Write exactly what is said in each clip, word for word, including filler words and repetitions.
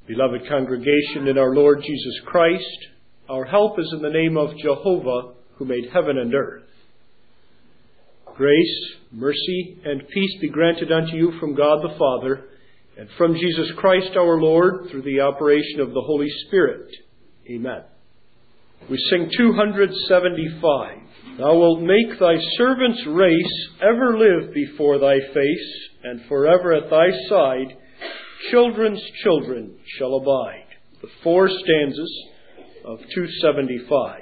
Beloved congregation in our Lord Jesus Christ, our help is in the name of Jehovah, who made heaven and earth. Grace, mercy, and peace be granted unto you from God the Father, and from Jesus Christ our Lord, through the operation of the Holy Spirit. Amen. We sing two seventy-five. Thou wilt make thy servant's race ever live before thy face, and forever at thy side children's children shall abide. The four stanzas of two seventy-five.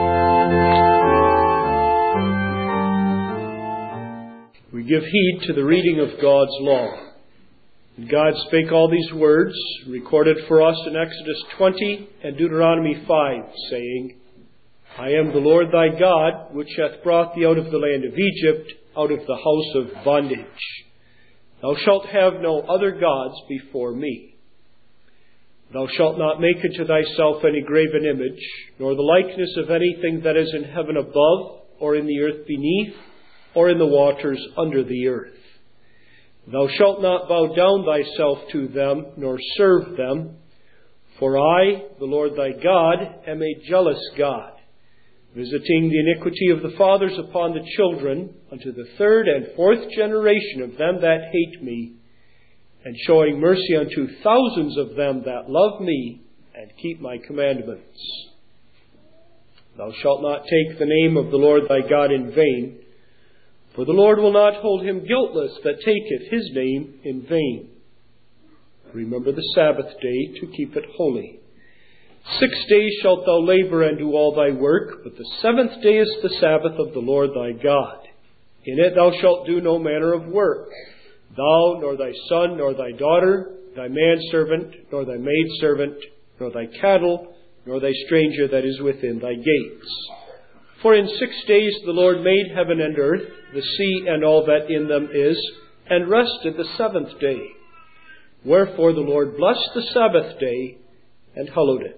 We give heed to the reading of God's law. And God spake all these words, recorded for us in Exodus twenty and Deuteronomy five, saying, I am the Lord thy God, which hath brought thee out of the land of Egypt, out of the house of bondage. Thou shalt have no other gods before me. Thou shalt not make unto thyself any graven image, nor the likeness of anything that is in heaven above, or in the earth beneath, or in the waters under the earth. Thou shalt not bow down thyself to them, nor serve them. For I, the Lord thy God, am a jealous God, visiting the iniquity of the fathers upon the children, unto the third and fourth generation of them that hate me, and showing mercy unto thousands of them that love me, and keep my commandments. Thou shalt not take the name of the Lord thy God in vain, for the Lord will not hold him guiltless that taketh his name in vain. Remember the Sabbath day to keep it holy. Six days shalt thou labor and do all thy work, but the seventh day is the Sabbath of the Lord thy God. In it thou shalt do no manner of work, thou, nor thy son, nor thy daughter, thy manservant, nor thy maidservant, nor thy cattle, nor thy stranger that is within thy gates. For in six days the Lord made heaven and earth, the sea and all that in them is, and rested the seventh day. Wherefore the Lord blessed the Sabbath day, and hallowed it.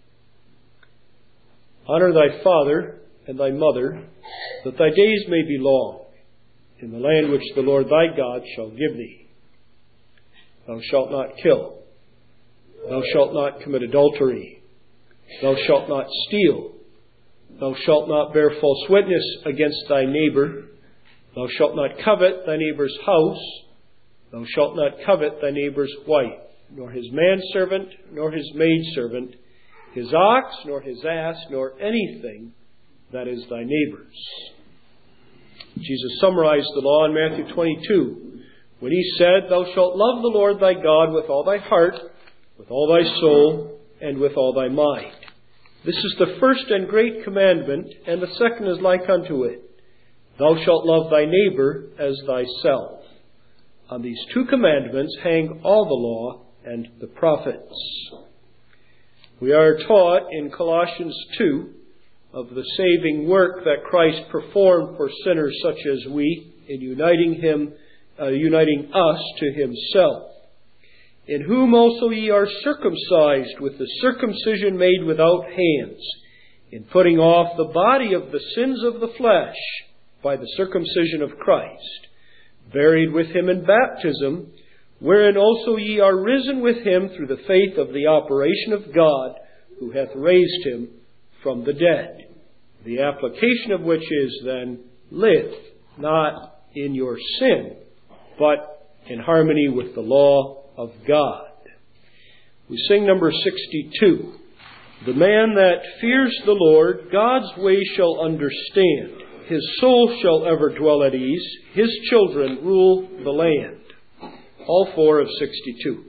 Honor thy father and thy mother, that thy days may be long, in the land which the Lord thy God shall give thee. Thou shalt not kill. Thou shalt not commit adultery. Thou shalt not steal. Thou shalt not bear false witness against thy neighbor. Thou shalt not covet thy neighbor's house. Thou shalt not covet thy neighbor's wife, nor his manservant, nor his maidservant, his ox, nor his ass, nor anything that is thy neighbor's. Jesus summarized the law in Matthew twenty-two, when he said, Thou shalt love the Lord thy God with all thy heart, with all thy soul, and with all thy mind. This is the first and great commandment, and the second is like unto it. Thou shalt love thy neighbor as thyself. On these two commandments hang all the law and the prophets. We are taught in Colossians two of the saving work that Christ performed for sinners such as we, in uniting him, uh, uniting us to himself. In whom also ye are circumcised with the circumcision made without hands, in putting off the body of the sins of the flesh by the circumcision of Christ, buried with him in baptism, wherein also ye are risen with him through the faith of the operation of God, who hath raised him from the dead. The application of which is then, live not in your sin, but in harmony with the law of God. We sing number sixty-two. The man that fears the Lord, God's way shall understand. His soul shall ever dwell at ease. His children rule the land. All four of sixty-two.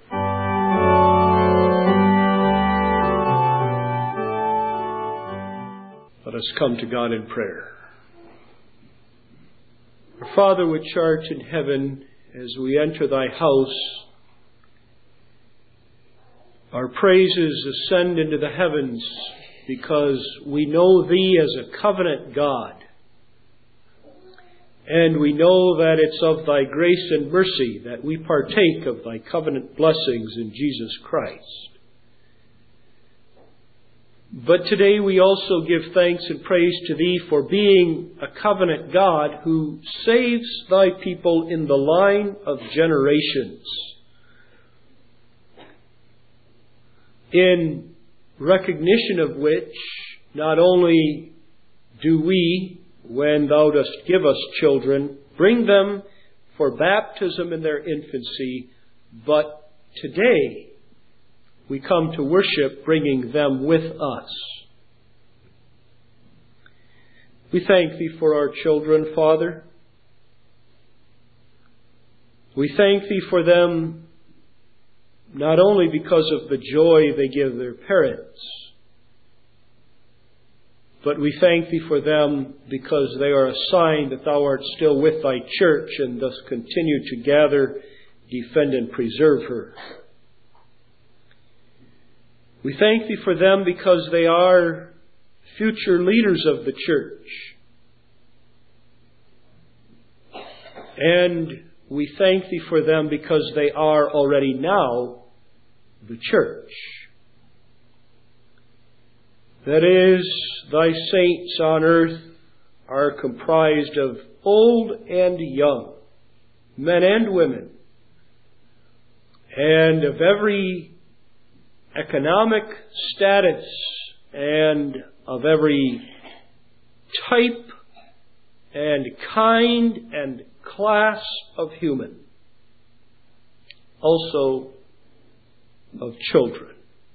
Let us come to God in prayer. Our Father which art in heaven, as we enter thy house, our praises ascend into the heavens because we know thee as a covenant God. And we know that it's of thy grace and mercy that we partake of thy covenant blessings in Jesus Christ. But today we also give thanks and praise to thee for being a covenant God who saves thy people in the line of generations. in recognition of which, not only do we, when Thou dost give us children, bring them for baptism in their infancy, but today we come to worship bringing them with us. We thank Thee for our children, Father. We thank Thee for them not only because of the joy they give their parents, but we thank Thee for them because they are a sign that Thou art still with Thy church and thus continue to gather, defend, and preserve her. We thank Thee for them because they are future leaders of the church. And we thank Thee for them because they are already now the church. That is, Thy saints on earth are comprised of old and young, men and women, and of every economic status and of every type and kind and class of human, also of children.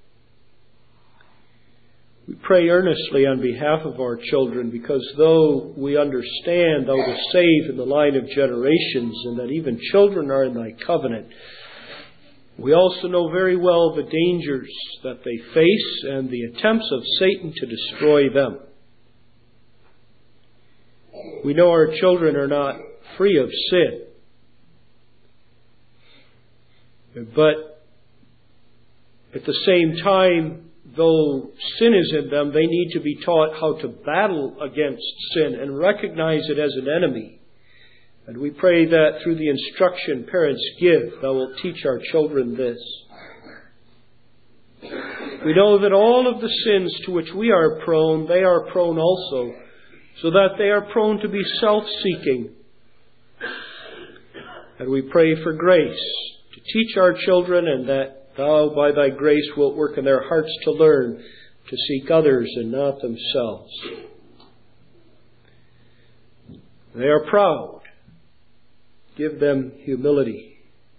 We pray earnestly on behalf of our children, because though we understand Thou dost save in the line of generations and that even children are in Thy covenant, we also know very well the dangers that they face and the attempts of Satan to destroy them. We know our children are not free of sin, but at the same time, though sin is in them, they need to be taught how to battle against sin and recognize it as an enemy. And we pray that through the instruction parents give, Thou wilt teach our children this. We know that all of the sins to which we are prone, they are prone also, so that they are prone to be self-seeking. And we pray for grace to teach our children, and that Thou, by Thy grace, wilt work in their hearts to learn to seek others and not themselves. They are proud. Give them humility.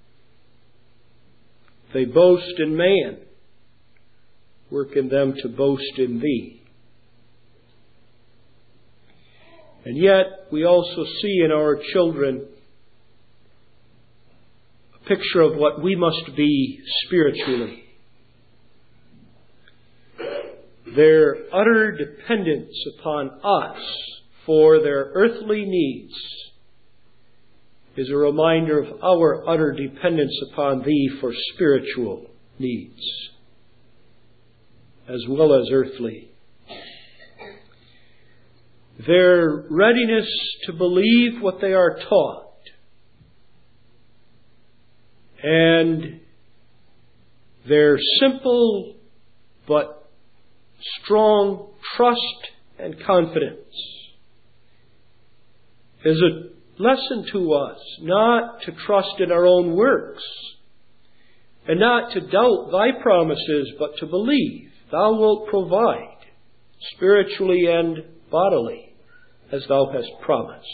They boast in man. Work in them to boast in Thee. And yet, we also see in our children a picture of what we must be spiritually. Their utter dependence upon us for their earthly needs is a reminder of our utter dependence upon Thee for spiritual needs, as well as earthly. Their readiness to believe what they are taught, and their simple but strong trust and confidence is a lesson to us not to trust in our own works and not to doubt Thy promises, but to believe Thou wilt provide spiritually and bodily as Thou hast promised.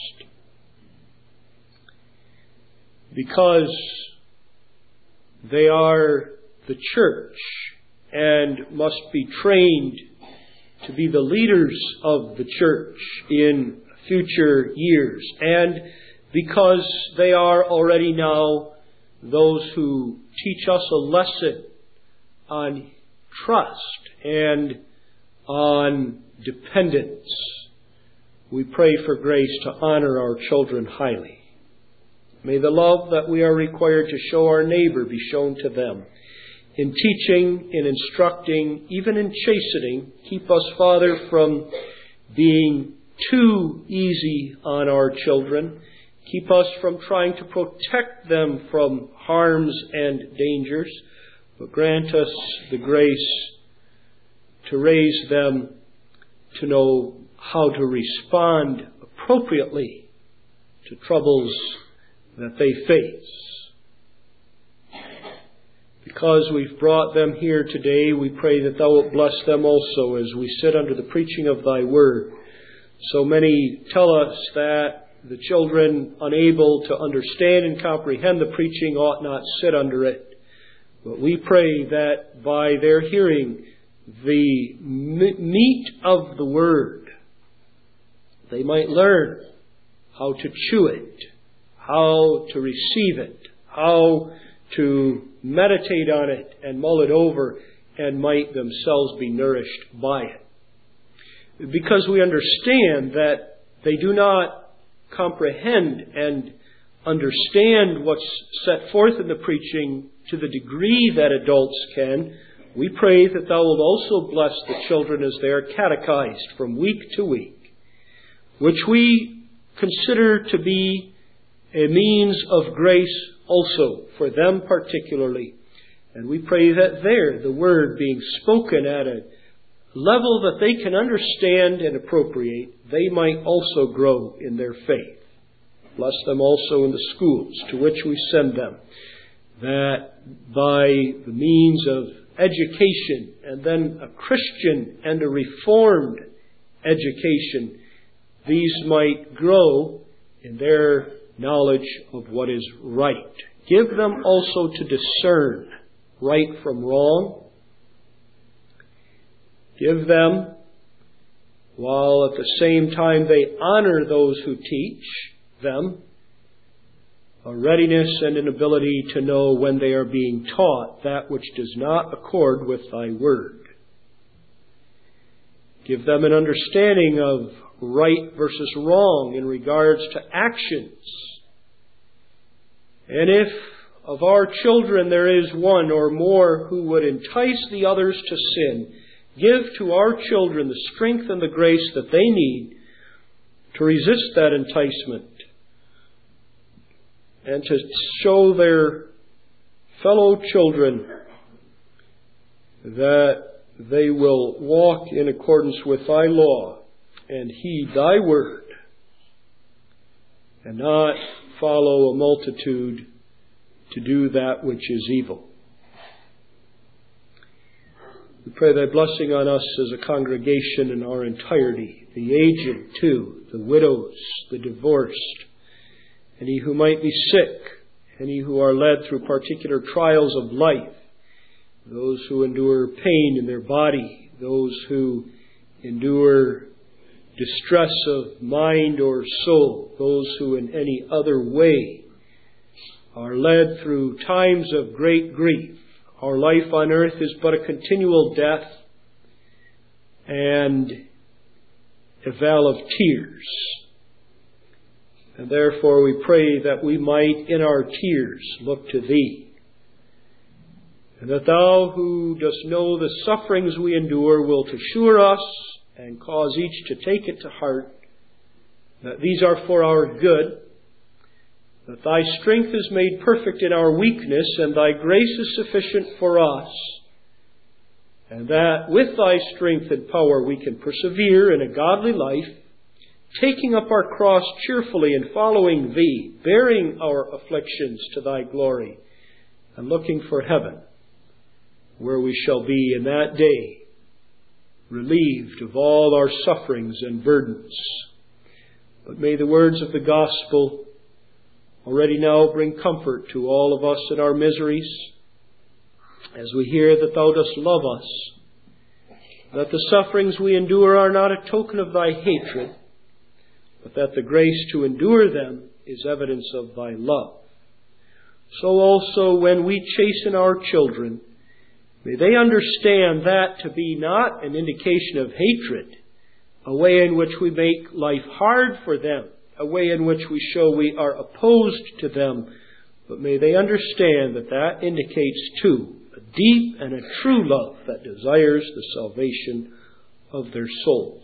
Because they are the church and must be trained to be the leaders of the church in future years, and because they are already now those who teach us a lesson on trust and on dependence, we pray for grace to honor our children highly. May the love that we are required to show our neighbor be shown to them. In teaching, in instructing, even in chastening, keep us, Father, from being too easy on our children. Keep us from trying to protect them from harms and dangers, but grant us the grace to raise them to know how to respond appropriately to troubles that they face. Because we've brought them here today, we pray that Thou wilt bless them also as we sit under the preaching of Thy Word. So many tell us that the children unable to understand and comprehend the preaching ought not sit under it. But we pray that by their hearing the meat of the Word, they might learn how to chew it, how to receive it, how to meditate on it and mull it over, and might themselves be nourished by it. Because we understand that they do not comprehend and understand what's set forth in the preaching to the degree that adults can, we pray that Thou wilt also bless the children as they are catechized from week to week, which we consider to be a means of grace also for them particularly. And we pray that there, the Word being spoken at a level that they can understand and appropriate, they might also grow in their faith. Bless them also in the schools to which we send them, that by the means of education, and then a Christian and a Reformed education, these might grow in their knowledge of what is right. Give them also to discern right from wrong. Give them, while at the same time they honor those who teach them, a readiness and an ability to know when they are being taught that which does not accord with Thy Word. Give them an understanding of right versus wrong in regards to actions. And if of our children there is one or more who would entice the others to sin, give to our children the strength and the grace that they need to resist that enticement and to show their fellow children that they will walk in accordance with Thy law and heed Thy word, and not follow a multitude to do that which is evil. We pray Thy blessing on us as a congregation in our entirety, the aged too, the widows, the divorced, any who might be sick, any who are led through particular trials of life, those who endure pain in their body, those who endure distress of mind or soul, those who in any other way are led through times of great grief. Our life on earth is but a continual death and a vale of tears. And therefore we pray that we might in our tears look to Thee, and that Thou, who dost know the sufferings we endure, wilt assure us and cause each to take it to heart that these are for our good, that Thy strength is made perfect in our weakness, and Thy grace is sufficient for us, and that with Thy strength and power we can persevere in a godly life, taking up our cross cheerfully and following Thee, bearing our afflictions to Thy glory, and looking for heaven, where we shall be in that day, relieved of all our sufferings and burdens. But may the words of the gospel already now bring comfort to all of us in our miseries, as we hear that Thou dost love us, that the sufferings we endure are not a token of Thy hatred, but that the grace to endure them is evidence of Thy love. So also when we chasten our children, may they understand that to be not an indication of hatred, a way in which we make life hard for them, a way in which we show we are opposed to them, but may they understand that that indicates too a deep and a true love that desires the salvation of their souls.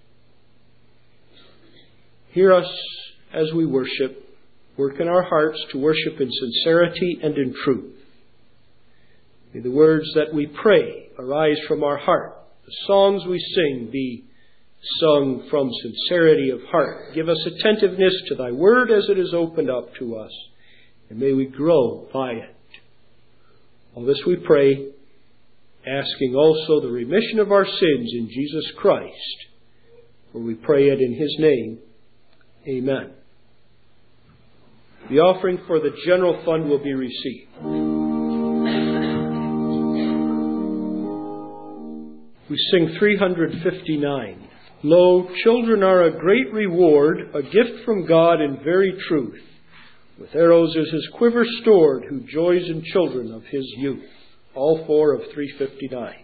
Hear us as we worship. Work in our hearts to worship in sincerity and in truth. May the words that we pray arise from our heart. The songs we sing be sung from sincerity of heart. Give us attentiveness to Thy word as it is opened up to us, and may we grow by it. All this we pray, asking also the remission of our sins in Jesus Christ. For we pray it in His name. Amen. The offering for the general fund will be received. We sing three hundred fifty-nine. Lo, children are a great reward, a gift from God in very truth. With arrows is His quiver stored, who joys in children of His youth. All four of three fifty-nine.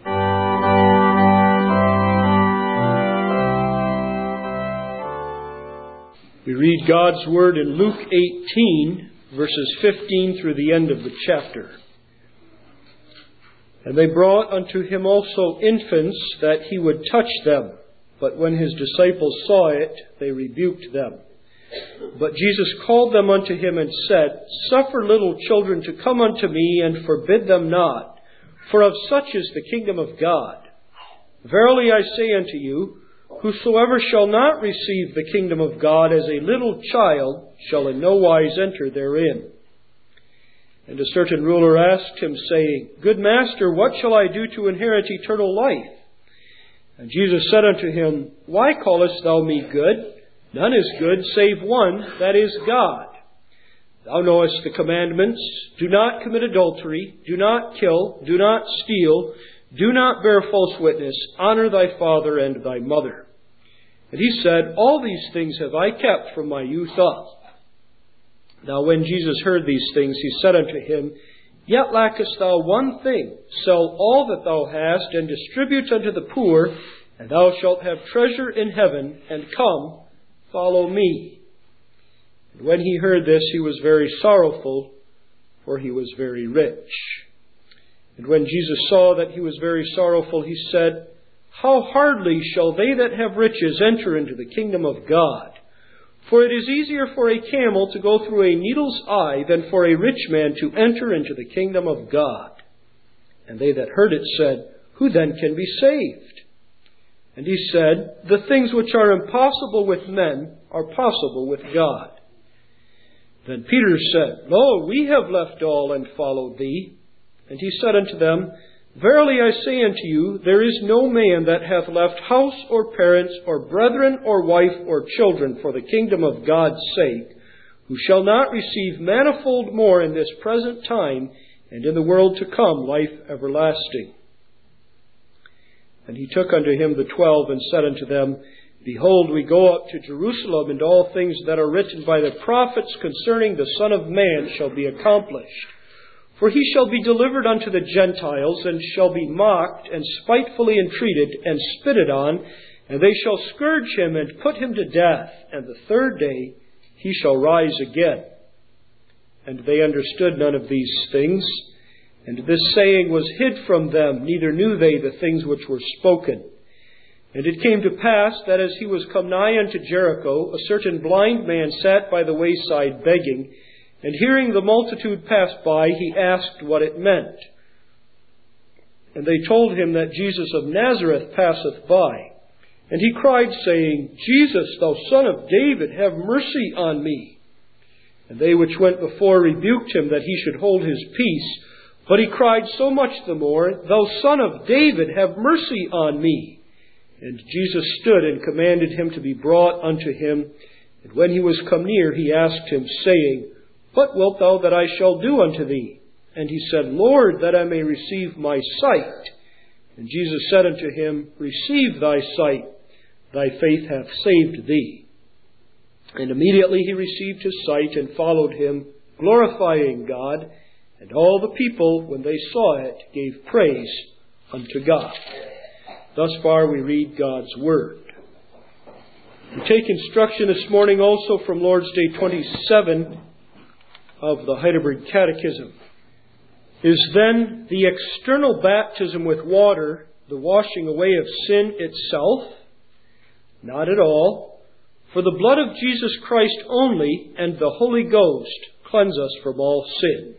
We read God's Word in Luke eighteen, verses fifteen through the end of the chapter. And they brought unto Him also infants, that He would touch them. But when His disciples saw it, they rebuked them. But Jesus called them unto Him and said, Suffer little children to come unto me, and forbid them not, for of such is the kingdom of God. Verily I say unto you, whosoever shall not receive the kingdom of God as a little child shall in no wise enter therein. And a certain ruler asked Him, saying, Good Master, what shall I do to inherit eternal life? And Jesus said unto him, Why callest thou me good? None is good save one, that is God. Thou knowest the commandments. Do not commit adultery. Do not kill. Do not steal. Do not bear false witness. Honor thy father and thy mother. And he said, All these things have I kept from my youth up. Now when Jesus heard these things, he said unto him, Yet lackest thou one thing. Sell all that thou hast, and distribute unto the poor, and thou shalt have treasure in heaven, and come, follow me. And when he heard this, he was very sorrowful, for he was very rich. And when Jesus saw that he was very sorrowful, he said, How hardly shall they that have riches enter into the kingdom of God? For it is easier for a camel to go through a needle's eye than for a rich man to enter into the kingdom of God. And they that heard it said, Who then can be saved? And he said, The things which are impossible with men are possible with God. Then Peter said, Lo, we have left all and followed thee. And he said unto them, Verily I say unto you, there is no man that hath left house or parents or brethren or wife or children for the kingdom of God's sake, who shall not receive manifold more in this present time, and in the world to come life everlasting. And he took unto him the twelve, and said unto them, Behold, we go up to Jerusalem, and all things that are written by the prophets concerning the Son of Man shall be accomplished. For he shall be delivered unto the Gentiles, and shall be mocked, and spitefully entreated, and spitted on, and they shall scourge him, and put him to death, and the third day he shall rise again. And they understood none of these things, and this saying was hid from them, neither knew they the things which were spoken. And it came to pass that as he was come nigh unto Jericho, a certain blind man sat by the wayside begging, and hearing the multitude pass by, he asked what it meant. And they told him that Jesus of Nazareth passeth by. And he cried, saying, Jesus, thou Son of David, have mercy on me. And they which went before rebuked him that he should hold his peace. But he cried so much the more, Thou Son of David, have mercy on me. And Jesus stood and commanded him to be brought unto him. And when he was come near, he asked him, saying, What wilt thou that I shall do unto thee? And he said, Lord, that I may receive my sight. And Jesus said unto him, Receive thy sight. Thy faith hath saved thee. And immediately he received his sight and followed him, glorifying God. And all the people, when they saw it, gave praise unto God. Thus far we read God's Word. We take instruction this morning also from Lord's Day twenty-seven of the Heidelberg Catechism. Is then the external baptism with water the washing away of sin itself? Not at all. For the blood of Jesus Christ only and the Holy Ghost cleanse us from all sin.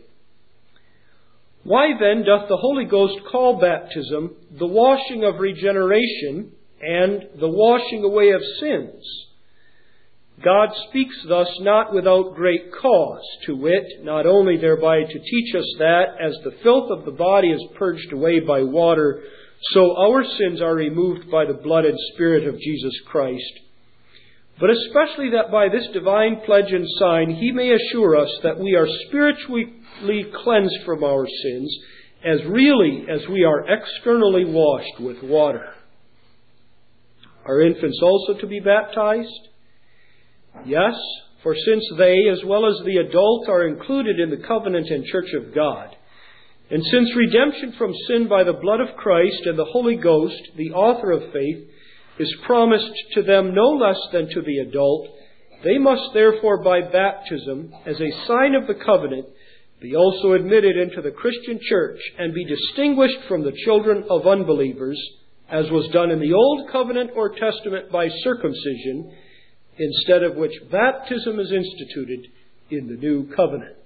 Why then doth the Holy Ghost call baptism the washing of regeneration and the washing away of sins? God speaks thus not without great cause, to wit, not only thereby to teach us that, as the filth of the body is purged away by water, so our sins are removed by the blood and Spirit of Jesus Christ, but especially that by this divine pledge and sign He may assure us that we are spiritually cleansed from our sins, as really as we are externally washed with water. Are infants also to be baptized? Yes, for since they, as well as the adult, are included in the covenant and church of God, and since redemption from sin by the blood of Christ and the Holy Ghost, the author of faith, is promised to them no less than to the adult, they must therefore by baptism, as a sign of the covenant, be also admitted into the Christian church and be distinguished from the children of unbelievers, as was done in the Old Covenant or Testament by circumcision, instead of which baptism is instituted in the New Covenant.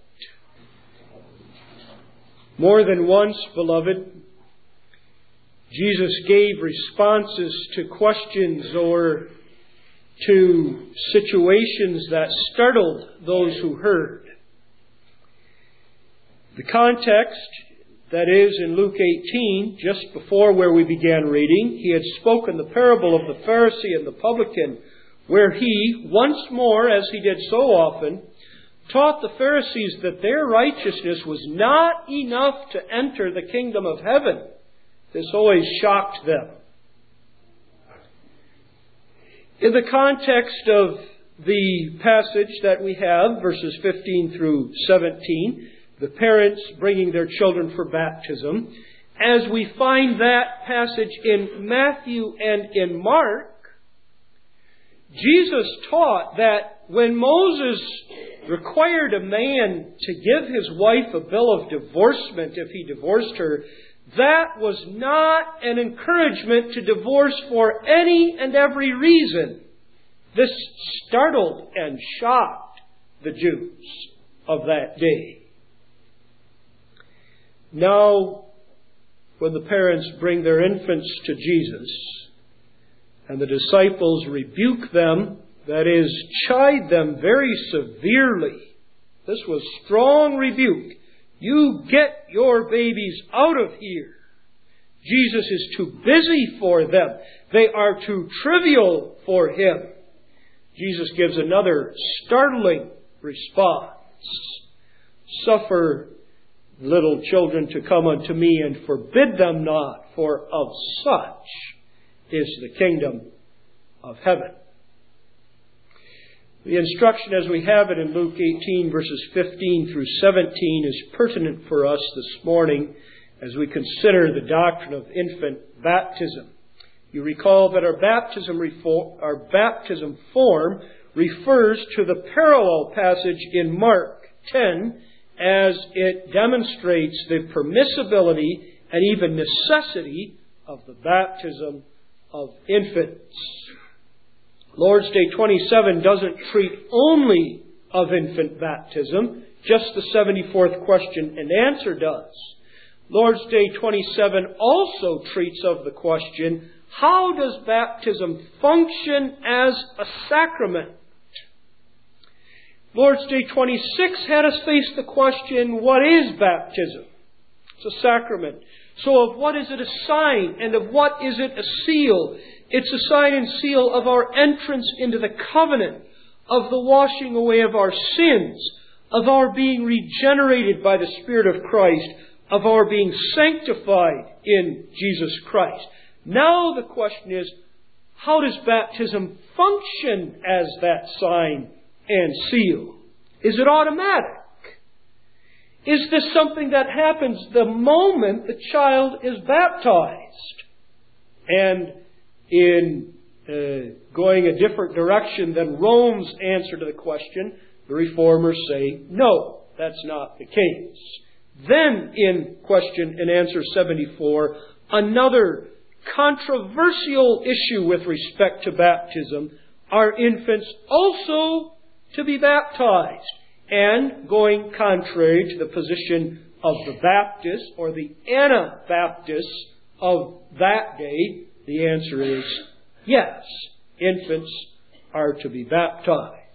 More than once, beloved, Jesus gave responses to questions or to situations that startled those who heard. The context, that is in Luke eighteen, just before where we began reading, He had spoken the parable of the Pharisee and the publican, where He, once more, as He did so often, taught the Pharisees that their righteousness was not enough to enter the kingdom of heaven. This always shocked them. In the context of the passage that we have, verses fifteen through seventeen, the parents bringing their children for baptism, as we find that passage in Matthew and in Mark, Jesus taught that when Moses required a man to give his wife a bill of divorcement if he divorced her, that was not an encouragement to divorce for any and every reason. This startled and shocked the Jews of that day. Now, when the parents bring their infants to Jesus, and the disciples rebuke them, that is, chide them very severely. This was strong rebuke. You get your babies out of here. Jesus is too busy for them. They are too trivial for Him. Jesus gives another startling response. Suffer little children to come unto me, and forbid them not, for of such is the kingdom of heaven. The instruction as we have it in Luke eighteen, verses fifteen through seventeen, is pertinent for us this morning as we consider the doctrine of infant baptism. You recall that our baptism, reform, our baptism form refers to the parallel passage in Mark ten, as it demonstrates the permissibility and even necessity of the baptism of infants. Lord's Day twenty-seven doesn't treat only of infant baptism, just the seventy-fourth question and answer does. Lord's Day twenty-seven also treats of the question, how does baptism function as a sacrament? Lord's Day twenty-six had us face the question, what is baptism? It's a sacrament. So of what is it a sign, and of what is it a seal? It's a sign and seal of our entrance into the covenant, of the washing away of our sins, of our being regenerated by the Spirit of Christ, of our being sanctified in Jesus Christ. Now the question is, how does baptism function as that sign and seal? Is it automatic? Is this something that happens the moment the child is baptized? And in uh, going a different direction than Rome's answer to the question, the Reformers say, no, that's not the case. Then in question and answer seventy-four, another controversial issue with respect to baptism, are infants also to be baptized? And going contrary to the position of the Baptists or the Anabaptists of that day, the answer is yes, infants are to be baptized.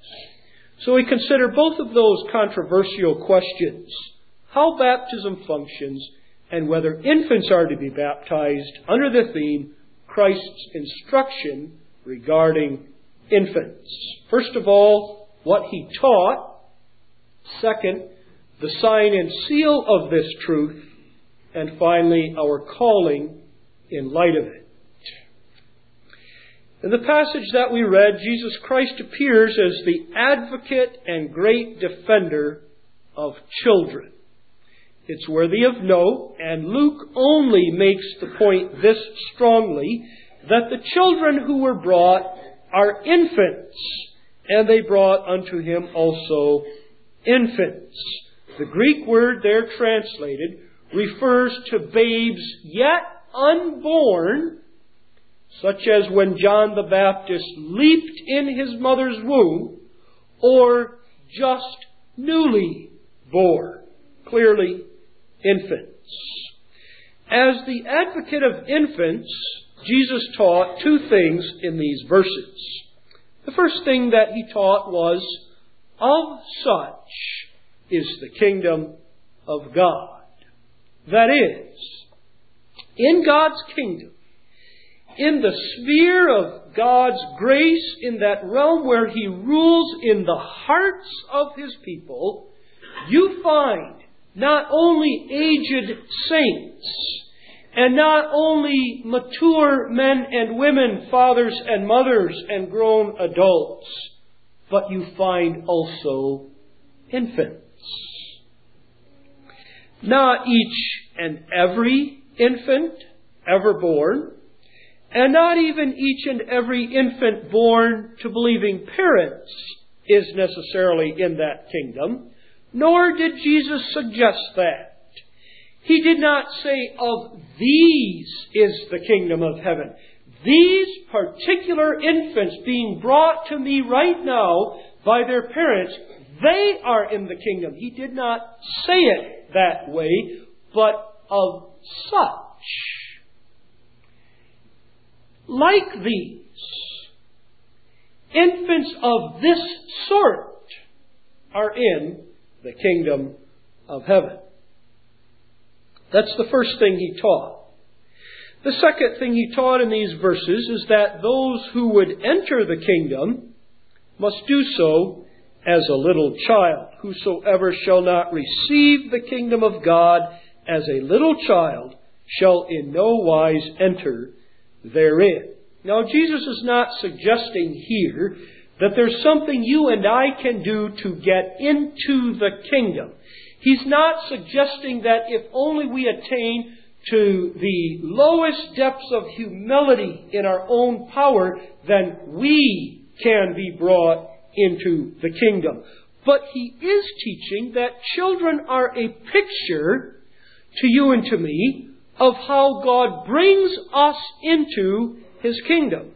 So we consider both of those controversial questions: how baptism functions and whether infants are to be baptized under the theme, Christ's instruction regarding infants. First of all, what He taught. Second, the sign and seal of this truth. And finally, our calling in light of it. In the passage that we read, Jesus Christ appears as the advocate and great defender of children. It's worthy of note, and Luke only makes the point this strongly, that the children who were brought are infants, and they brought unto Him also infants. The Greek word there translated refers to babes yet unborn, such as when John the Baptist leaped in his mother's womb, or just newly born. Clearly, infants. As the advocate of infants, Jesus taught two things in these verses. The first thing that He taught was, of such is the kingdom of God. That is, in God's kingdom, in the sphere of God's grace, in that realm where He rules in the hearts of His people, you find not only aged saints, and not only mature men and women, fathers and mothers and grown adults, but you find also infants. Not each and every infant ever born, and not even each and every infant born to believing parents is necessarily in that kingdom, nor did Jesus suggest that. He did not say, of these is the kingdom of heaven. These particular infants being brought to me right now by their parents, they are in the kingdom. He did not say it that way, but of such. Like these, infants of this sort are in the kingdom of heaven. That's the first thing He taught. The second thing He taught in these verses is that those who would enter the kingdom must do so as a little child. Whosoever shall not receive the kingdom of God as a little child shall in no wise enter therein. Now, Jesus is not suggesting here that there's something you and I can do to get into the kingdom. He's not suggesting that if only we attain to the lowest depths of humility in our own power, then we can be brought into the kingdom. But He is teaching that children are a picture to you and to me of how God brings us into His kingdom.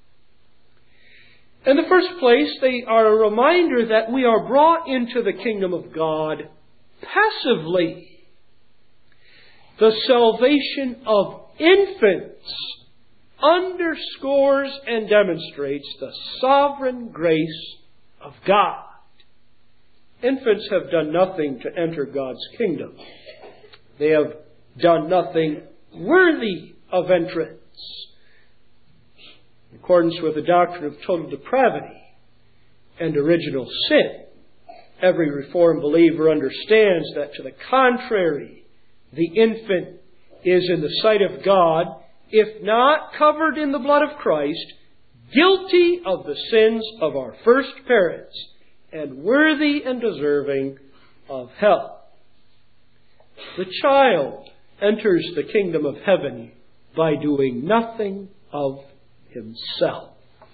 In the first place, they are a reminder that we are brought into the kingdom of God passively. The salvation of infants underscores and demonstrates the sovereign grace of God. Infants have done nothing to enter God's kingdom. They have done nothing worthy of entrance. In accordance with the doctrine of total depravity and original sin, every Reformed believer understands that to the contrary, the infant is in the sight of God, if not covered in the blood of Christ, guilty of the sins of our first parents, and worthy and deserving of hell. The child enters the kingdom of heaven by doing nothing of himself.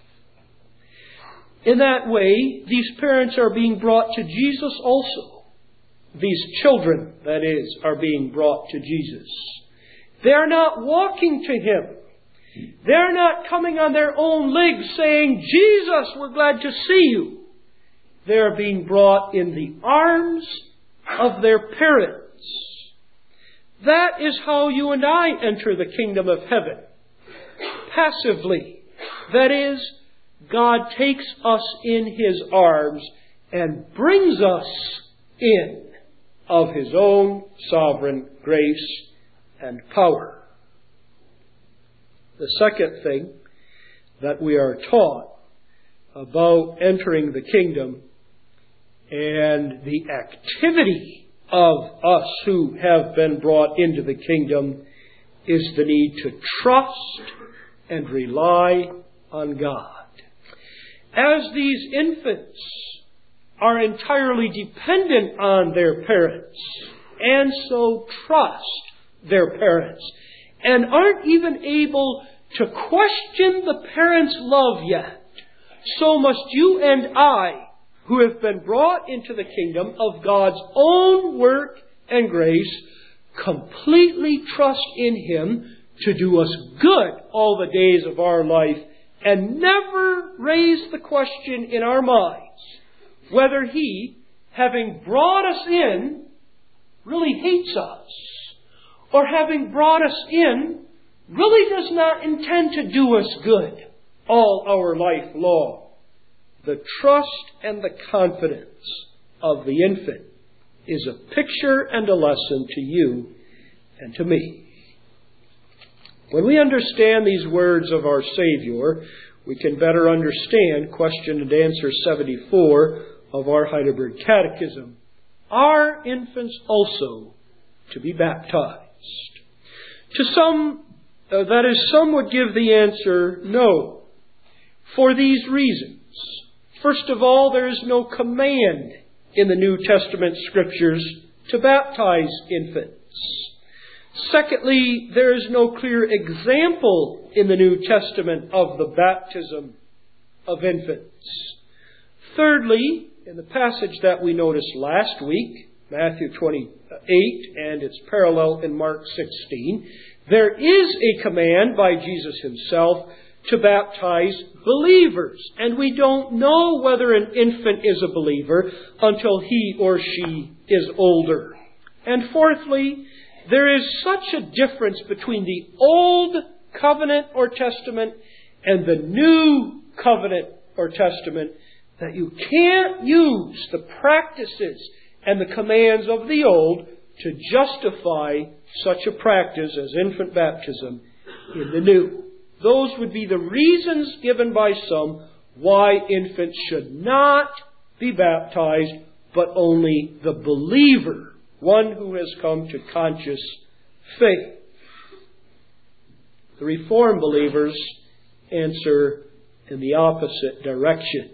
In that way, these parents are being brought to Jesus also. These children, that is, are being brought to Jesus. They are not walking to Him. They are not coming on their own legs saying, Jesus, we're glad to see you. They are being brought in the arms of their parents. That is how you and I enter the kingdom of heaven. Passively. That is, God takes us in His arms and brings us in of His own sovereign grace and power. The second thing that we are taught about entering the kingdom and the activity of us who have been brought into the kingdom is the need to trust and rely on God. As these infants are entirely dependent on their parents, and so trust their parents, and aren't even able to question the parents' love yet, so must you and I, who have been brought into the kingdom of God's own work and grace, completely trust in Him to do us good all the days of our life, and never raise the question in our minds whether He, having brought us in, really hates us, or having brought us in, really does not intend to do us good all our life long. The trust and the confidence of the infant is a picture and a lesson to you and to me. When we understand these words of our Savior, we can better understand question and answer seventy-four of our Heidelberg Catechism. Are infants also to be baptized? To some, uh, that is, some would give the answer no, for these reasons. First of all, there is no command in the New Testament Scriptures to baptize infants. Secondly, there is no clear example in the New Testament of the baptism of infants. Thirdly, in the passage that we noticed last week, Matthew twenty-eight, and its parallel in Mark sixteen, there is a command by Jesus Himself to baptize believers. And we don't know whether an infant is a believer until he or she is older. And fourthly, there is such a difference between the Old Covenant or Testament and the New Covenant or Testament that you can't use the practices and the commands of the Old to justify such a practice as infant baptism in the New. Those would be the reasons given by some why infants should not be baptized, but only the believer, one who has come to conscious faith. The Reformed believers answer in the opposite direction.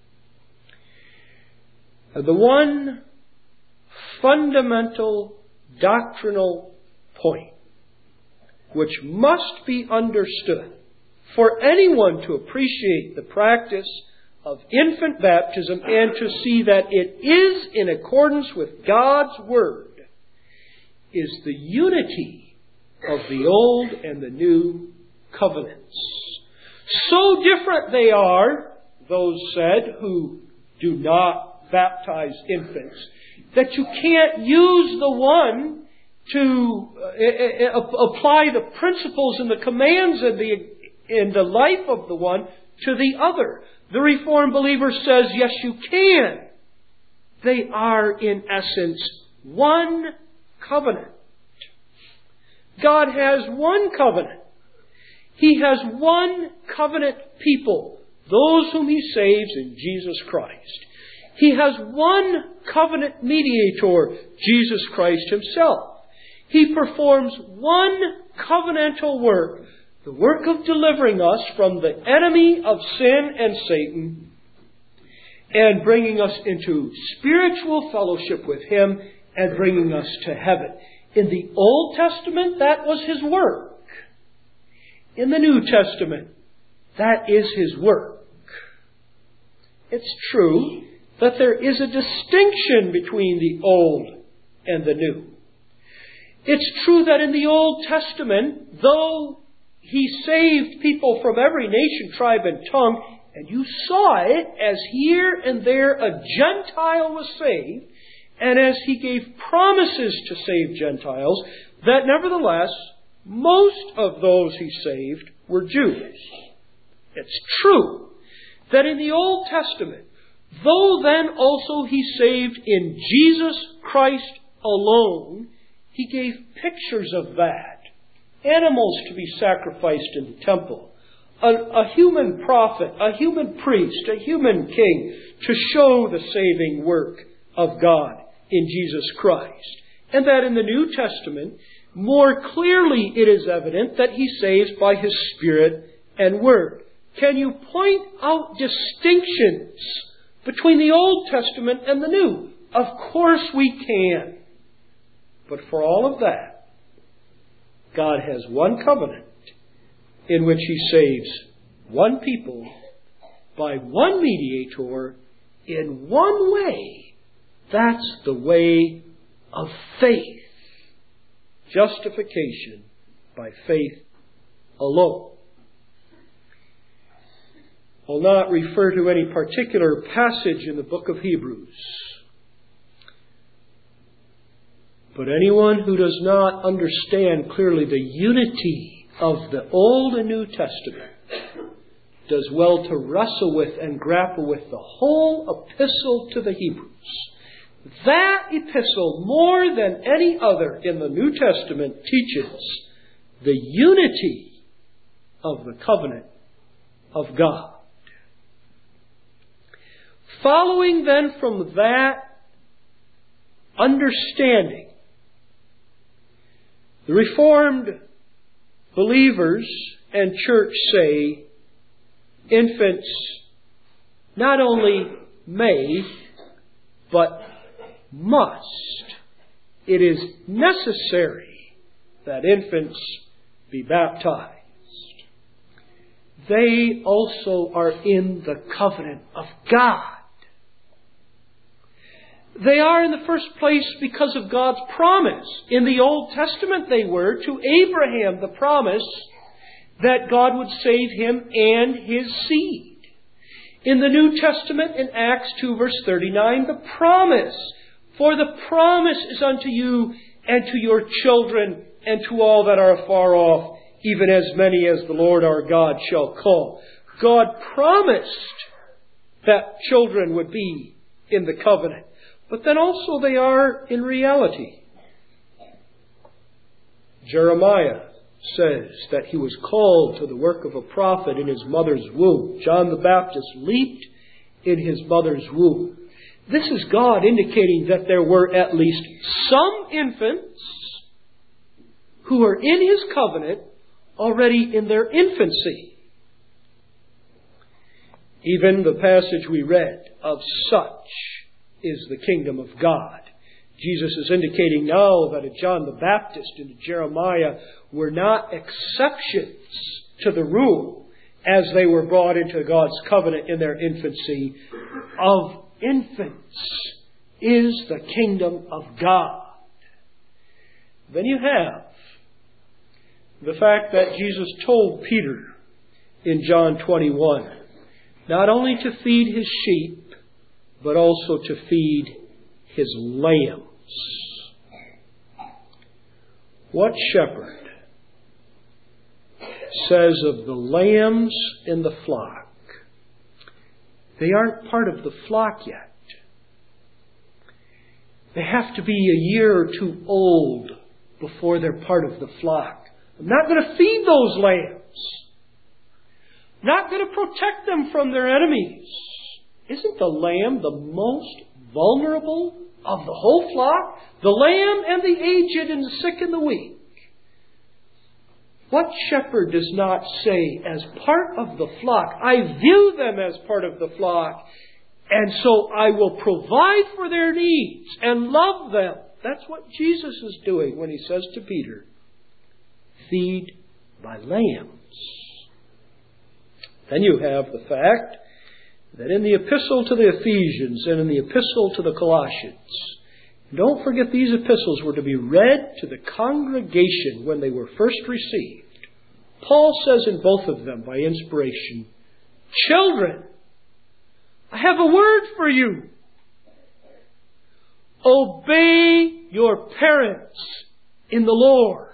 The one fundamental doctrinal point which must be understood for anyone to appreciate the practice of infant baptism and to see that it is in accordance with God's Word is the unity of the Old and the New Covenants. So different they are, those said, who do not baptize infants, that you can't use the one to uh, apply the principles and the commands and the, in the life of the one to the other. The Reformed believer says, yes, you can. They are, in essence, one covenant. God has one covenant. He has one covenant people, those whom He saves in Jesus Christ. He has one covenant mediator, Jesus Christ Himself. He performs one covenantal work, the work of delivering us from the enemy of sin and Satan and bringing us into spiritual fellowship with Him and bringing us to heaven. In the Old Testament, that was His work. In the New Testament, that is His work. It's true that there is a distinction between the Old and the New. It's true that in the Old Testament, though He saved people from every nation, tribe, and tongue, and you saw it as here and there a Gentile was saved, and as He gave promises to save Gentiles, that nevertheless, most of those He saved were Jews. It's true that in the Old Testament, Though then also He saved in Jesus Christ alone, He gave pictures of that. Animals to be sacrificed in the temple. A, a human prophet, a human priest, a human king to show the saving work of God in Jesus Christ. And that in the New Testament, more clearly it is evident that He saves by His Spirit and Word. Can you point out distinctions between the Old Testament and the New? Of course we can. But for all of that, God has one covenant in which He saves one people by one mediator in one way. That's the way of faith. Justification by faith alone. I'll not refer to any particular passage in the book of Hebrews. But anyone who does not understand clearly the unity of the Old and New Testament does well to wrestle with and grapple with the whole epistle to the Hebrews. That epistle, more than any other in the New Testament, teaches the unity of the covenant of God. Following then from that understanding, the Reformed believers and church say infants not only may, but must. It is necessary that infants be baptized. They also are in the covenant of God. They are in the first place because of God's promise. In the Old Testament they were to Abraham, the promise that God would save him and his seed. In the New Testament, in Acts two verse thirty-nine, the promise. For the promise is unto you and to your children and to all that are afar off, even as many as the Lord our God shall call. God promised that children would be in the covenant. But then also they are in reality. Jeremiah says that he was called to the work of a prophet in his mother's womb. John the Baptist leaped in his mother's womb. This is God indicating that there were at least some infants who are in His covenant already in their infancy. Even the passage we read, of such is the kingdom of God. Jesus is indicating now that John the Baptist and Jeremiah were not exceptions to the rule as they were brought into God's covenant in their infancy. Of infants is the kingdom of God. Then you have the fact that Jesus told Peter in John twenty-one not only to feed His sheep, but also to feed His lambs. What shepherd says of the lambs in the flock, they aren't part of the flock yet. They have to be a year or two old before they're part of the flock. I'm not going to feed those lambs. I'm not going to protect them from their enemies. Isn't the lamb the most vulnerable of the whole flock? The lamb and the aged and the sick and the weak. What shepherd does not say, as part of the flock, I view them as part of the flock, and so I will provide for their needs and love them. That's what Jesus is doing when He says to Peter, feed my lambs. Then you have the fact that in the epistle to the Ephesians and in the epistle to the Colossians, don't forget these epistles were to be read to the congregation when they were first received. Paul says in both of them by inspiration, children, I have a word for you. Obey your parents in the Lord.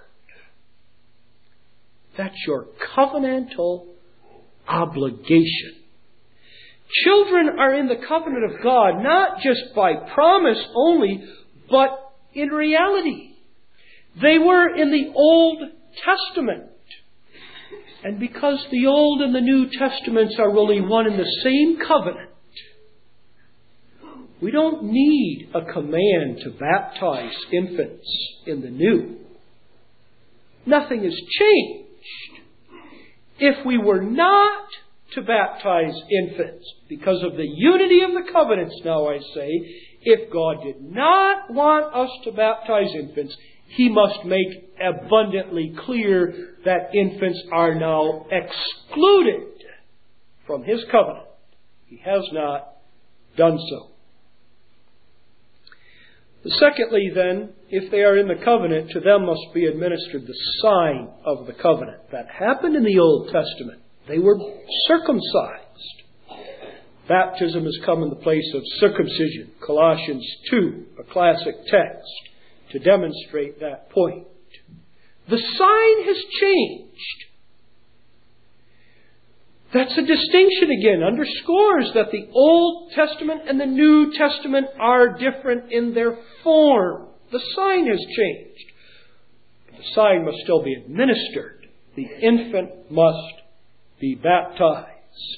That's your covenantal obligation. Children are in the covenant of God, not just by promise only, but in reality. They were in the Old Testament. And because the Old and the New Testaments are really one and the same covenant, we don't need a command to baptize infants in the New. Nothing has changed. If we were not to baptize infants, because of the unity of the covenants, now I say, if God did not want us to baptize infants, He must make abundantly clear that infants are now excluded from His covenant. He has not done so. Secondly, then, if they are in the covenant, to them must be administered the sign of the covenant. That happened in the Old Testament. They were circumcised. Baptism has come in the place of circumcision. Colossians two, a classic text, to demonstrate that point. The sign has changed. That's a distinction again, underscores that the Old Testament and the New Testament are different in their form. The sign has changed. But the sign must still be administered. The infant must be baptized.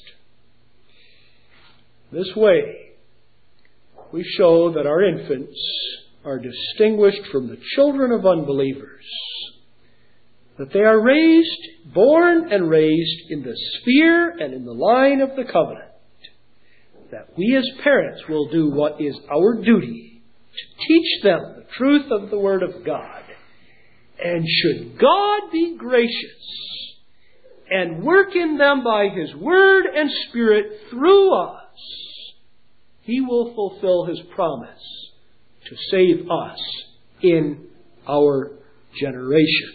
This way, we show that our infants are distinguished from the children of unbelievers. That they are raised, born and raised in the sphere and in the line of the covenant. That we as parents will do what is our duty to teach them the truth of the Word of God. And should God be gracious and work in them by His Word and Spirit through us, He will fulfill His promise to save us in our generations.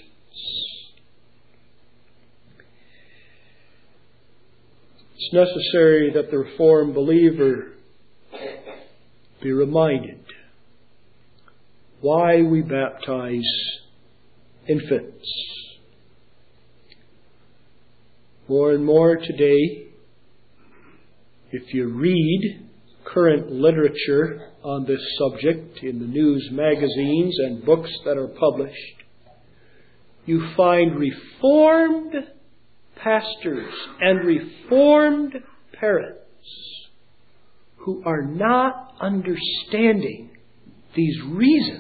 It's necessary that the Reformed believer be reminded why we baptize infants. More and more today, if you read current literature on this subject in the news magazines and books that are published, you find Reformed pastors and Reformed parents who are not understanding these reasons.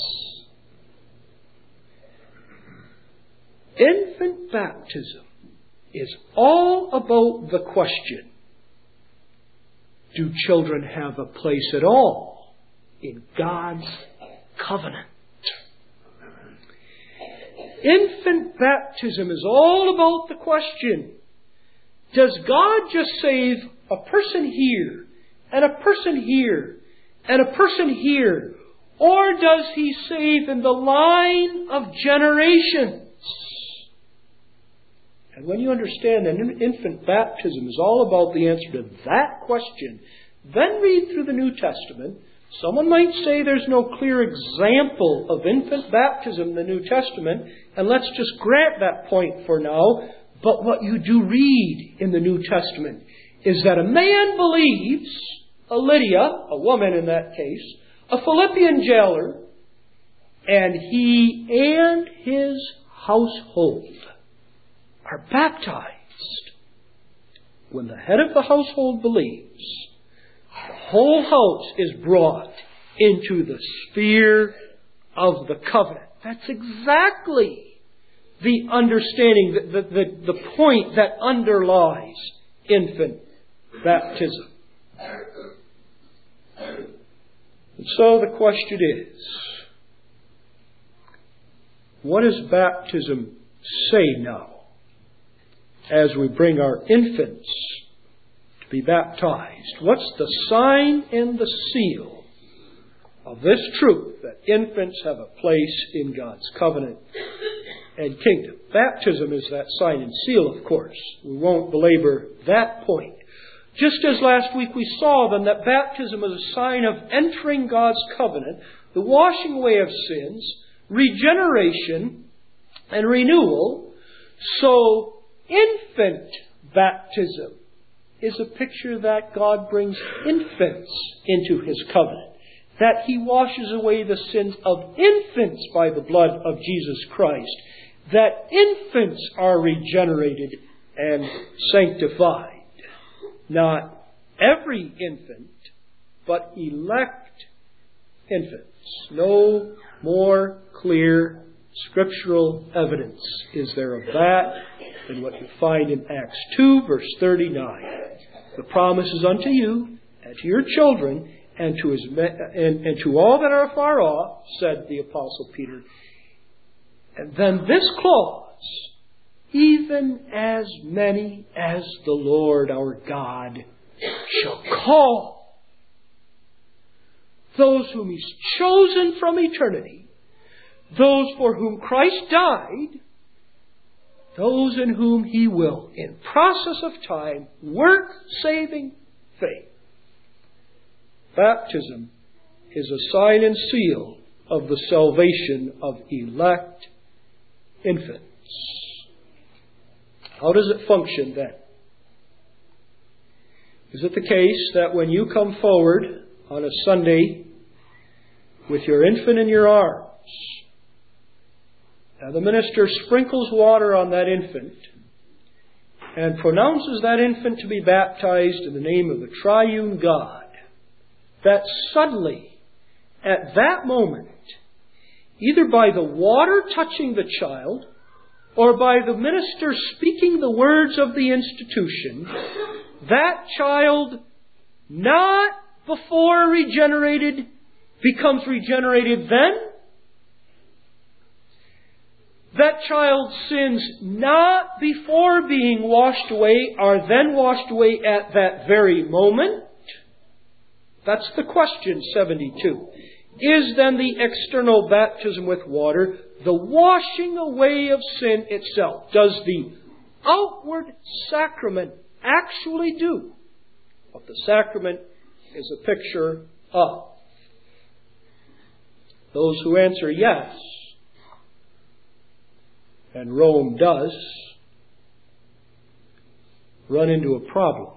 Infant baptism is all about the question, do children have a place at all in God's covenant? Infant baptism is all about the question, does God just save a person here, and a person here, and a person here, or does He save in the line of generations? And when you understand that infant baptism is all about the answer to that question, then read through the New Testament. Someone might say there's no clear example of infant baptism in the New Testament, and let's just grant that point for now. But what you do read in the New Testament is that a man believes, a Lydia, a woman in that case, a Philippian jailer, and he and his household are baptized. When the head of the household believes, the whole house is brought into the sphere of the covenant. That's exactly the understanding, the, the, the point that underlies infant baptism. And so the question is, what does baptism say now as we bring our infants to be baptized? What's the sign and the seal of this truth that infants have a place in God's covenant and kingdom? Baptism is that sign and seal, of course. We won't belabor that point. Just as last week we saw then that baptism is a sign of entering God's covenant, the washing away of sins, regeneration, and renewal, so infant baptism is a picture that God brings infants into His covenant. That He washes away the sins of infants by the blood of Jesus Christ. That infants are regenerated and sanctified. Not every infant, but elect infants. No more clear scriptural evidence is there of that than what you find in Acts two, verse thirty-nine. The promise is unto you and to your children and to his and, and to all that are afar off, said the Apostle Peter. And then this clause, even as many as the Lord our God shall call. Those whom He's chosen from eternity, those for whom Christ died, those in whom He will, in process of time, work saving faith. Baptism is a sign and seal of the salvation of elect infants. How does it function then? Is it the case that when you come forward on a Sunday with your infant in your arms, and the minister sprinkles water on that infant and pronounces that infant to be baptized in the name of the triune God, that suddenly, at that moment, either by the water touching the child or by the minister speaking the words of the institution, that child, not before regenerated, becomes regenerated then? That child's sins, not before being washed away, are then washed away at that very moment? That's the question, seventy-two. Is then the external baptism with water the washing away of sin itself? Does the outward sacrament actually do what the sacrament is a picture of? Those who answer yes, and Rome does, run into a problem.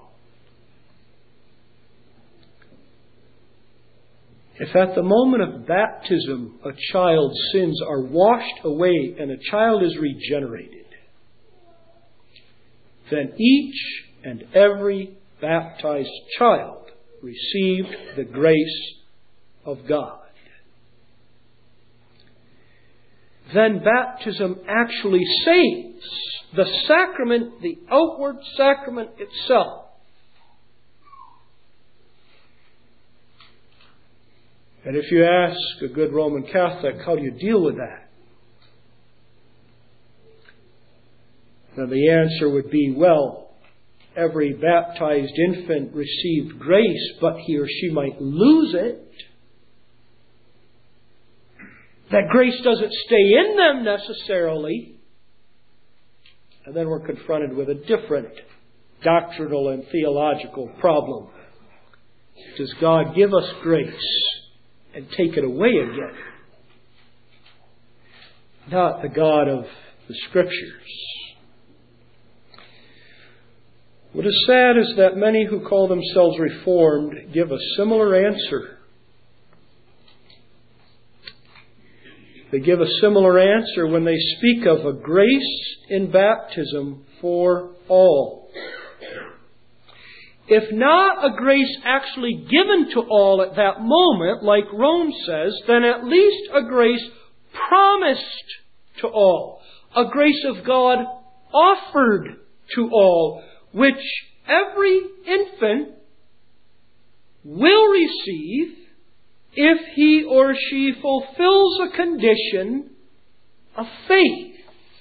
If at the moment of baptism a child's sins are washed away and a child is regenerated, then each and every baptized child received the grace of God. Then baptism actually saves the sacrament, the outward sacrament itself. And if you ask a good Roman Catholic, how do you deal with that? Then the answer would be, well, every baptized infant received grace, but he or she might lose it. That grace doesn't stay in them necessarily. And then we're confronted with a different doctrinal and theological problem. Does God give us grace and take it away again? Not the God of the Scriptures. What is sad is that many who call themselves Reformed give a similar answer. They give a similar answer when they speak of a grace in baptism for all. If not a grace actually given to all at that moment, like Rome says, then at least a grace promised to all. A grace of God offered to all, which every infant will receive if he or she fulfills a condition of faith.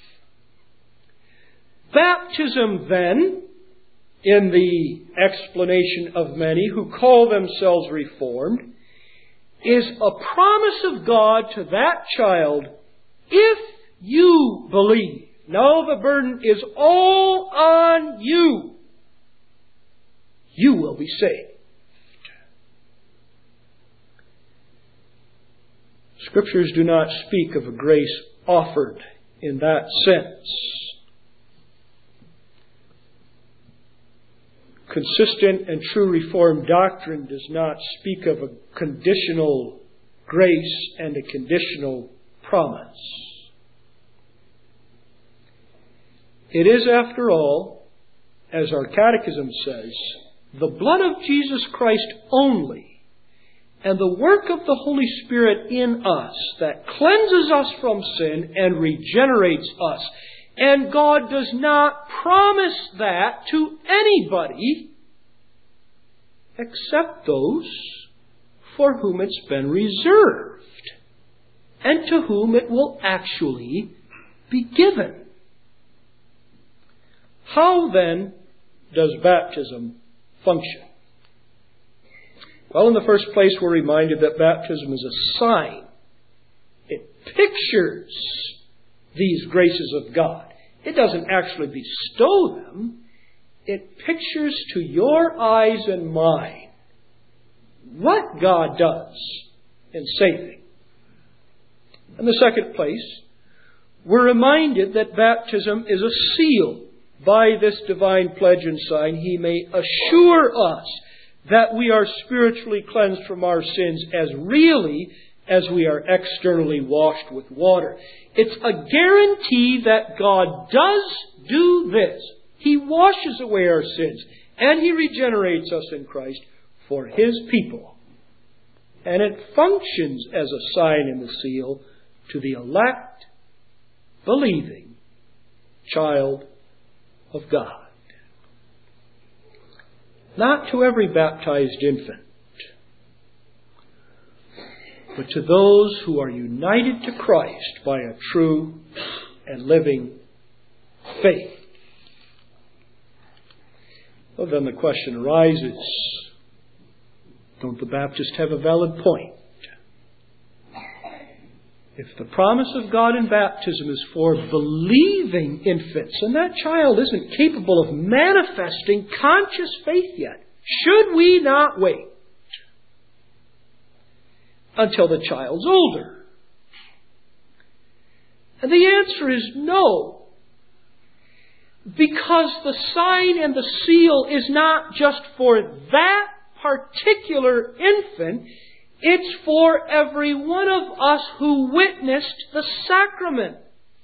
Baptism, then, in the explanation of many who call themselves Reformed, is a promise of God to that child, if you believe. Now the burden is all on you. You will be saved. Scriptures do not speak of a grace offered in that sense. consistent and true Reformed doctrine does not speak of a conditional grace and a conditional promise. It is, after all, as our catechism says, the blood of Jesus Christ only and the work of the Holy Spirit in us that cleanses us from sin and regenerates us. And God does not promise that to anybody except those for whom it's been reserved and to whom it will actually be given. How then does baptism function? Well, in the first place, we're reminded that baptism is a sign. It pictures these graces of God. It doesn't actually bestow them. It pictures to your eyes and mine what God does in saving. In the second place, we're reminded that baptism is a seal. By this divine pledge and sign, He may assure us that we are spiritually cleansed from our sins as really as we are externally washed with water. It's a guarantee that God does do this. He washes away our sins and He regenerates us in Christ for His people. And it functions as a sign and a seal to the elect, believing child of God. Not to every baptized infant, but to those who are united to Christ by a true and living faith. Well, then the question arises, don't the Baptists have a valid point? If the promise of God in baptism is for believing infants, and that child isn't capable of manifesting conscious faith yet, should we not wait until the child's older? And the answer is no. Because the sign and the seal is not just for that particular infant, it's for every one of us who witnessed the sacrament.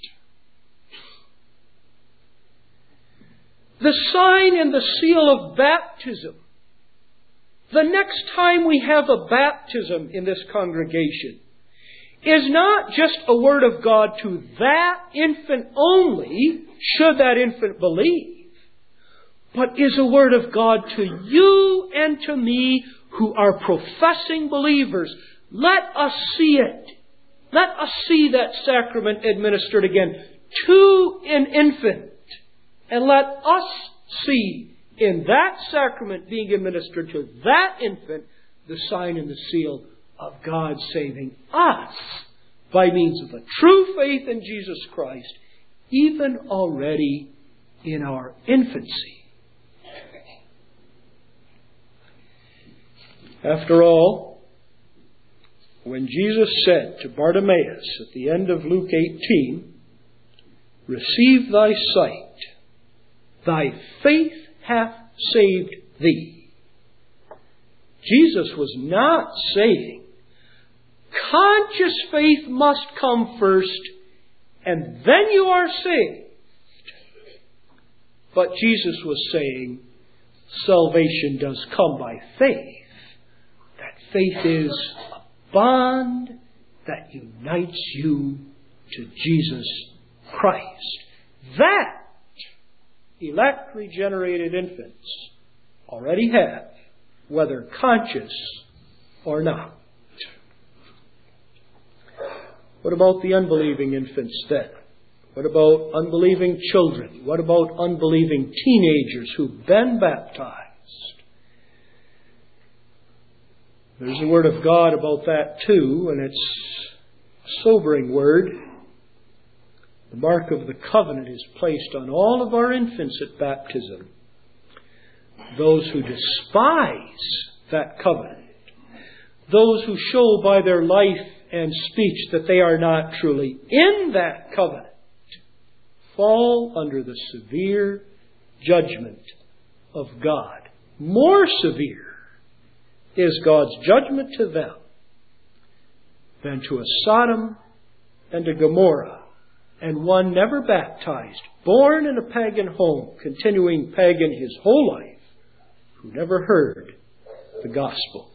The sign and the seal of baptism. The next time we have a baptism in this congregation is not just a word of God to that infant only, should that infant believe, but is a word of God to you and to me who are professing believers. Let us see it. Let us see that sacrament administered again to an infant. And let us see in that sacrament being administered to that infant the sign and the seal of God saving us by means of a true faith in Jesus Christ, even already in our infancy. After all, when Jesus said to Bartimaeus at the end of Luke eighteen, "Receive thy sight, thy faith hath saved thee," Jesus was not saying, conscious faith must come first, and then you are saved. But Jesus was saying, salvation does come by faith. That faith is a bond that unites you to Jesus Christ. That elect regenerated infants already have, whether conscious or not. What about the unbelieving infants then? What about unbelieving children? What about unbelieving teenagers who've been baptized? There's a word of God about that too, and it's a sobering word. The mark of the covenant is placed on all of our infants at baptism. Those who despise that covenant, those who show by their life and speech that they are not truly in that covenant, fall under the severe judgment of God more severe is God's judgment to them than to a Sodom and a Gomorrah, and one never baptized, born in a pagan home, continuing pagan his whole life, who never heard the gospel.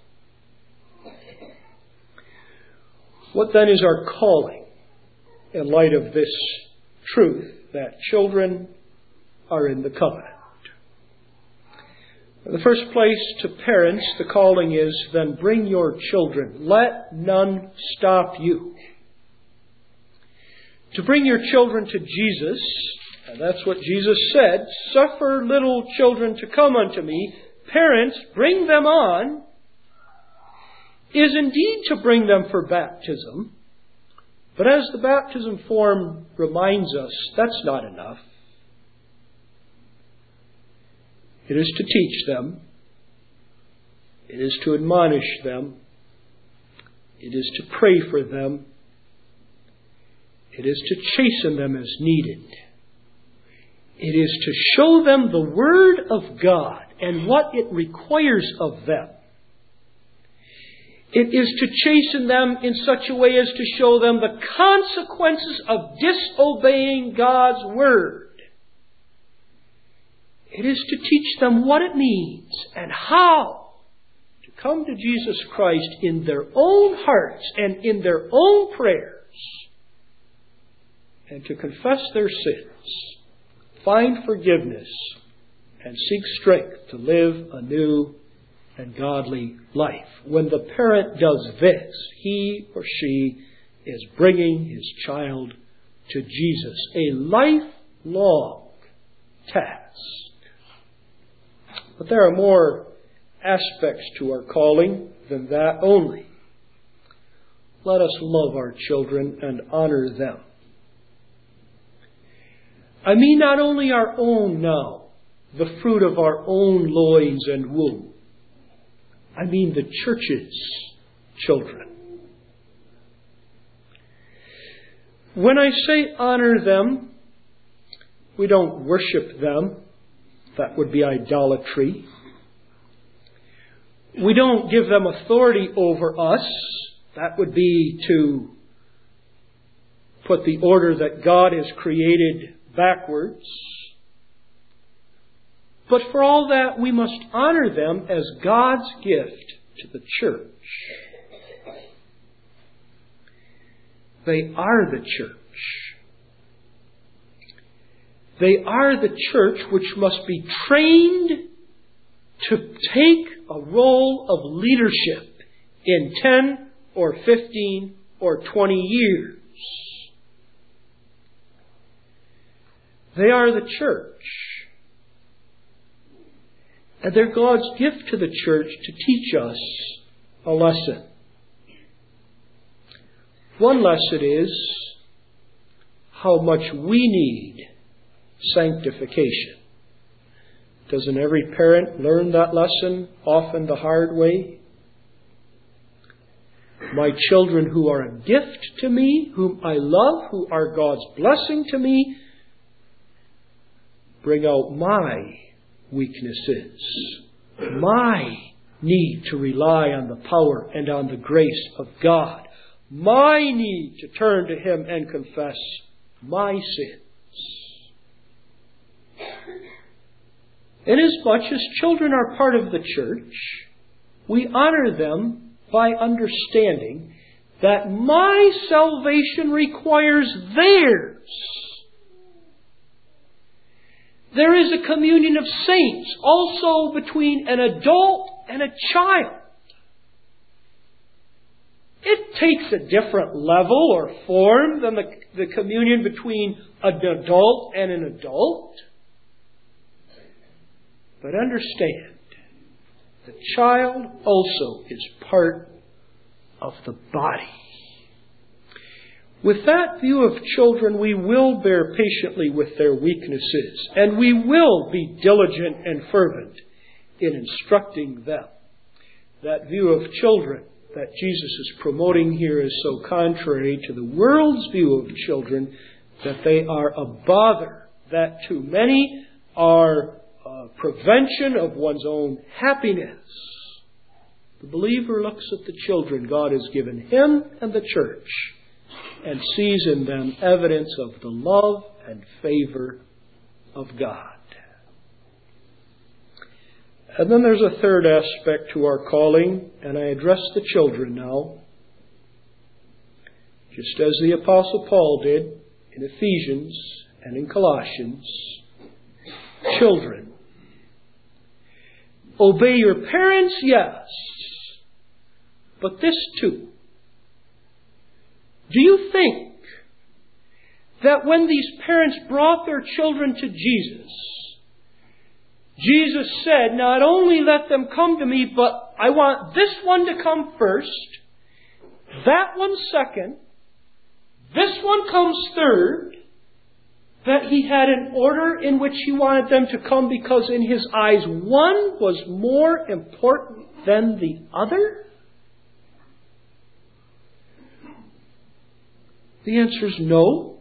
What then is our calling in light of this truth that children are in the covenant? In the first place, to parents, the calling is, then bring your children. Let none stop you. To bring your children to Jesus, and that's what Jesus said, suffer little children to come unto me. Parents, bring them on, is indeed to bring them for baptism. But as the baptism form reminds us, that's not enough. It is to teach them. It is to admonish them. It is to pray for them. It is to chasten them as needed. It is to show them the Word of God and what it requires of them. It is to chasten them in such a way as to show them the consequences of disobeying God's Word. It is to teach them what it means and how to come to Jesus Christ in their own hearts and in their own prayers, and to confess their sins, find forgiveness, and seek strength to live a new and godly life. When the parent does this, he or she is bringing his child to Jesus, a lifelong task. But there are more aspects to our calling than that only. Let us love our children and honor them. I mean not only our own now, the fruit of our own loins and womb. I mean the church's children. When I say honor them, we don't worship them. That would be idolatry. We don't give them authority over us. That would be to put the order that God has created backwards. But for all that, we must honor them as God's gift to the church. They are the church. They are the church which must be trained to take a role of leadership in ten or fifteen or twenty years. They are the church. And they're God's gift to the church to teach us a lesson. One lesson is how much we need sanctification. Doesn't every parent learn that lesson, often the hard way? My children who are a gift to me, whom I love, who are God's blessing to me, bring out my weaknesses, my need to rely on the power and on the grace of God, my need to turn to Him and confess my sins. Inasmuch as children are part of the church, we honor them by understanding that my salvation requires theirs. There is a communion of saints also between an adult and a child. It takes a different level or form than the, the communion between an adult and an adult. But understand, the child also is part of the body. With that view of children, we will bear patiently with their weaknesses, and we will be diligent and fervent in instructing them. That view of children that Jesus is promoting here is so contrary to the world's view of children that they are a bother, that too many are uh, prevention of one's own happiness. The believer looks at the children God has given him and the church and sees in them evidence of the love and favor of God. And then there's a third aspect to our calling, and I address the children now. Just as the Apostle Paul did in Ephesians and in Colossians. Children, obey your parents, yes, but this too. Do you think that when these parents brought their children to Jesus, Jesus said, not only let them come to me, but I want this one to come first, that one second, this one comes third, that He had an order in which He wanted them to come because in His eyes one was more important than the other? The answer is no.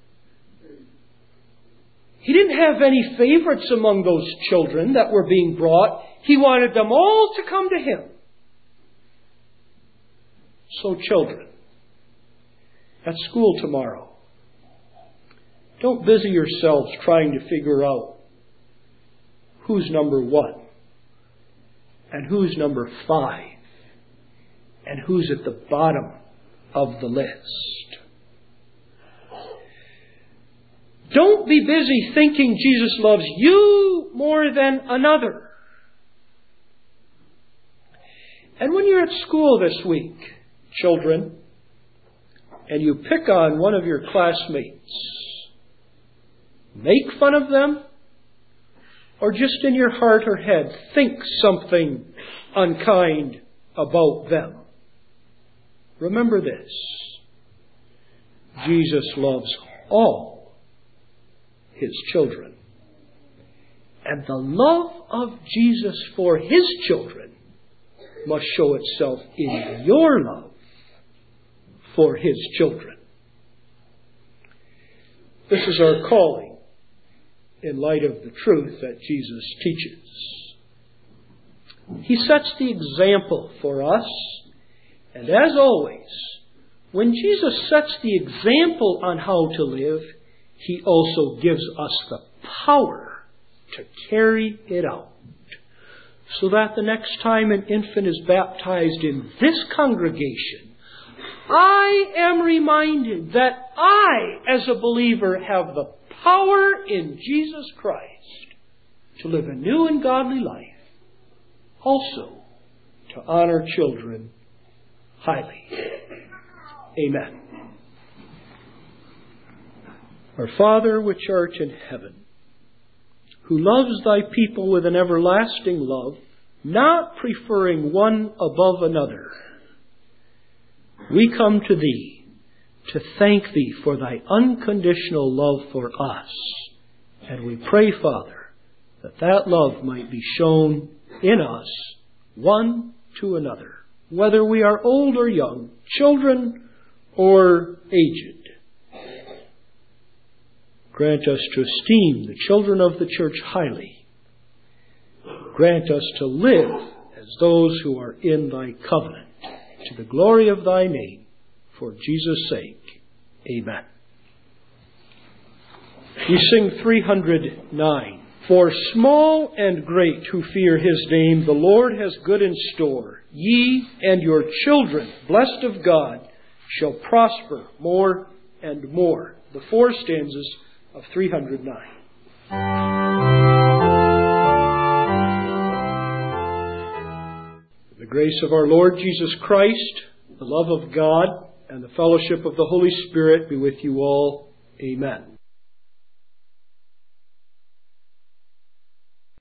He didn't have any favorites among those children that were being brought. He wanted them all to come to Him. So children, at school tomorrow, don't busy yourselves trying to figure out who's number one and who's number five and who's at the bottom of the list. Don't be busy thinking Jesus loves you more than another. And when you're at school this week, children, and you pick on one of your classmates, make fun of them, or just in your heart or head think something unkind about them. Remember this: Jesus loves all His children. And the love of Jesus for His children must show itself in your love for His children. This is our calling in light of the truth that Jesus teaches. He sets the example for us, and as always, when Jesus sets the example on how to live, He also gives us the power to carry it out. So that the next time an infant is baptized in this congregation, I am reminded that I, as a believer, have the power in Jesus Christ to live a new and godly life. Also, to honor children highly. Amen. Our Father, which art in heaven, who loves thy people with an everlasting love, not preferring one above another, we come to thee to thank thee for thy unconditional love for us. And we pray, Father, that that love might be shown in us, one to another, whether we are old or young, children or aged. Grant us to esteem the children of the church highly. Grant us to live as those who are in thy covenant, to the glory of thy name, for Jesus' sake. Amen. We sing three hundred nine. For small and great who fear His name, the Lord has good in store. Ye and your children, blessed of God, shall prosper more and more. The four stanzas of three hundred nine. The grace of our Lord Jesus Christ, the love of God, and the fellowship of the Holy Spirit be with you all. Amen.